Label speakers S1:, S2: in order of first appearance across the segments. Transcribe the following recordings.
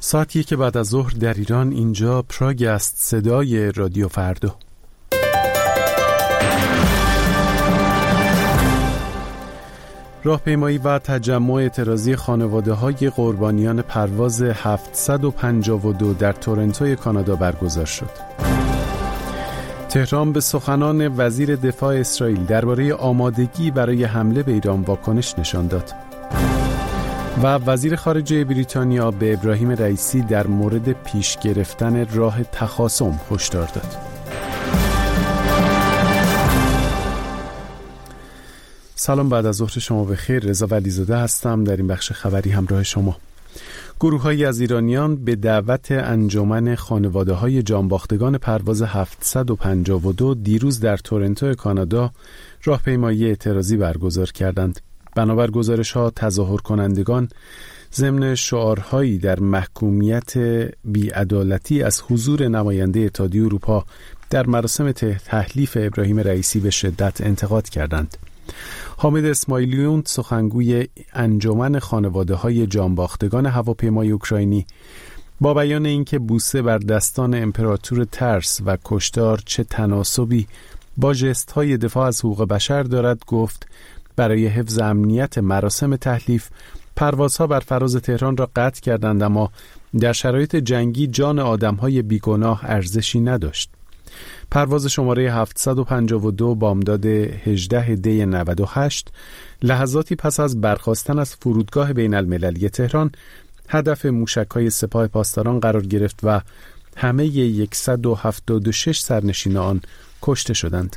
S1: ساعت 1 بعد از ظهر در ایران. اینجا پراگ است، صدای رادیو فردا. راهپیمایی و تجمع اعتراضی خانواده‌های قربانیان پرواز 752 در تورنتو کانادا برگزار شد. تهران به سخنان وزیر دفاع اسرائیل درباره آمادگی برای حمله به ایران واکنش نشان داد. و وزیر خارجه بریتانیا به ابراهیم رئیسی در مورد پیش گرفتن راه تخاصم هشدار داد. سلام، بعد از ظهر شما بخیر. رضا ولیزاده هستم. در این بخش خبری همراه شما. گروه‌هایی از ایرانیان به دعوت انجمن خانواده‌های جانباختگان پرواز 752 دیروز در تورنتو کانادا راهپیمایی اعتراضی برگزار کردند. بنابر گزارش‌ها تظاهر کنندگان ضمن شعارهایی در محکومیت بی‌عدالتی از حضور نماینده اتحادیه اروپا در مراسم تحلیف ابراهیم رئیسی به شدت انتقاد کردند. حامد اسماعیلیون، سخنگوی انجمن خانواده‌های جانباختگان هواپیمای اوکراینی، با بیان اینکه بوسه بر دستان امپراتور ترس و کشتار چه تناسبی با ژست‌های دفاع از حقوق بشر دارد، گفت برای حفظ امنیت مراسم تحلیف پروازها بر فراز تهران را قطع کردند، اما در شرایط جنگی جان آدم‌های بیگناه ارزشی نداشت. پرواز شماره 752 بامداد 18 دی 98 لحظاتی پس از برخاستن از فرودگاه بین المللی تهران هدف موشک‌های سپاه پاسداران قرار گرفت و همه 176 سرنشین آن کشته شدند.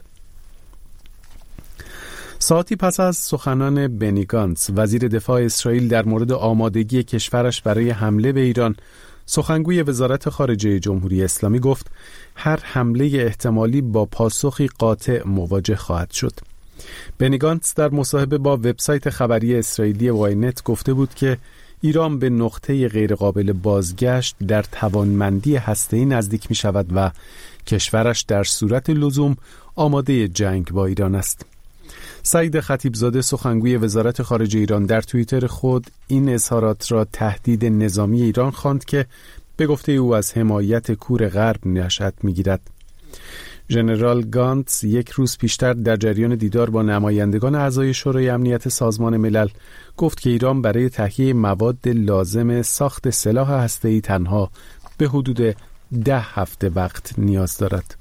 S1: ساعتی پس از سخنان بنی گانتز، وزیر دفاع اسرائیل، در مورد آمادگی کشورش برای حمله به ایران، سخنگوی وزارت خارجه جمهوری اسلامی گفت هر حمله احتمالی با پاسخی قاطع مواجه خواهد شد. بنی گانتز در مصاحبه با وبسایت خبری اسرائیلی واینت گفته بود که ایران به نقطه غیرقابل بازگشت در توانمندی هسته‌ای نزدیک می شود و کشورش در صورت لزوم آماده جنگ با ایران است. سعید خطیبزاده، سخنگوی وزارت خارجه ایران، در توییتر خود این اظهارات را تهدید نظامی ایران خواند که به گفته او از حمایت کور غرب نشأت می‌گیرد. ژنرال گانتز یک روز پیشتر در جریان دیدار با نمایندگان اعضای شورای امنیت سازمان ملل گفت که ایران برای تهیه مواد لازم ساخت سلاح هسته‌ای تنها به حدود 10 هفته وقت نیاز دارد.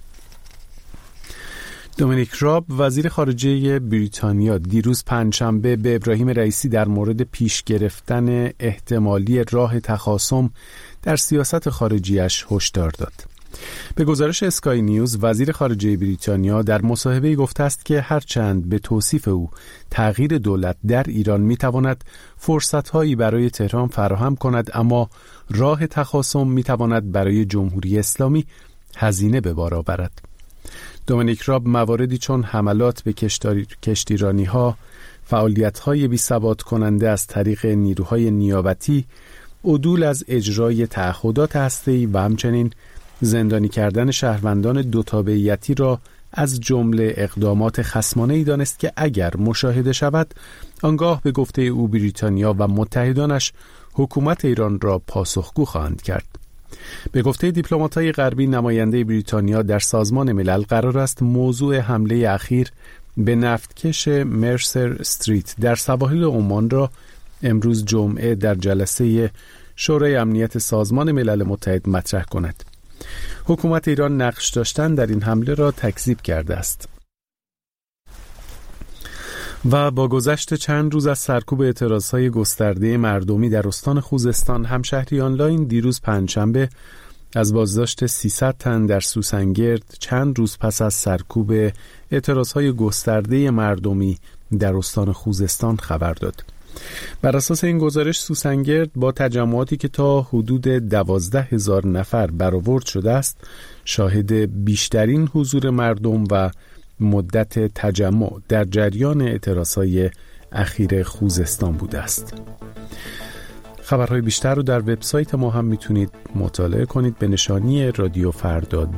S1: دومینیک راب، وزیر خارجه بریتانیا، دیروز پنجشنبه به ابراهیم رئیسی در مورد پیش گرفتن احتمالی راه تخاصم در سیاست خارجیش هشدار داد. به گزارش اسکای نیوز، وزیر خارجه بریتانیا در مصاحبه‌ای گفته است که هرچند به توصیف او تغییر دولت در ایران می‌تواند فرصت‌هایی برای تهران فراهم کند، اما راه تخاصم می‌تواند برای جمهوری اسلامی هزینه به بار آورد. دومینیک راب مواردی چون حملات به کشتیرانی‌ها، فعالیت‌های بی‌ثبات کننده از طریق نیروهای نیابتی، عدول از اجرای تعهدات هسته‌ای و همچنین زندانی کردن شهروندان دو تابعیتی را از جمله اقدامات خصمانه‌ای دانست که اگر مشاهده شود، آنگاه به گفته او بریتانیا و متحدانش حکومت ایران را پاسخگو خواهند کرد. به گفته دیپلمات‌های غربی، نماینده بریتانیا در سازمان ملل قرار است موضوع حمله اخیر به نفتکش مرسر استریت در سواحل عمان را امروز جمعه در جلسه شورای امنیت سازمان ملل متحد مطرح کند. حکومت ایران نقش داشتن در این حمله را تکذیب کرده است. و با گذشت چند روز از سرکوب اعتراضهای گسترده مردمی در استان خوزستان، همشهری آنلاین دیروز پنجشنبه از بازداشت 300 تن در سوسنگرد چند روز پس از سرکوب اعتراضهای گسترده مردمی در استان خوزستان خبر داد. بر اساس این گزارش، سوسنگرد با تجمعاتی که تا حدود 12,000 نفر برآورد شده است، شاهد بیشترین حضور مردم و مدت تجمع در جریان اعتراضهای اخیر خوزستان بوده است. خبرهای بیشتر رو در وبسایت ما هم میتونید مطالعه کنید به نشانی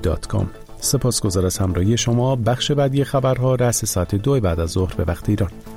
S1: radiofarda.com. سپاسگزار از همراهی شما. بخش بعدی خبرها رأس ساعت 2 بعد از ظهر به وقت ایران.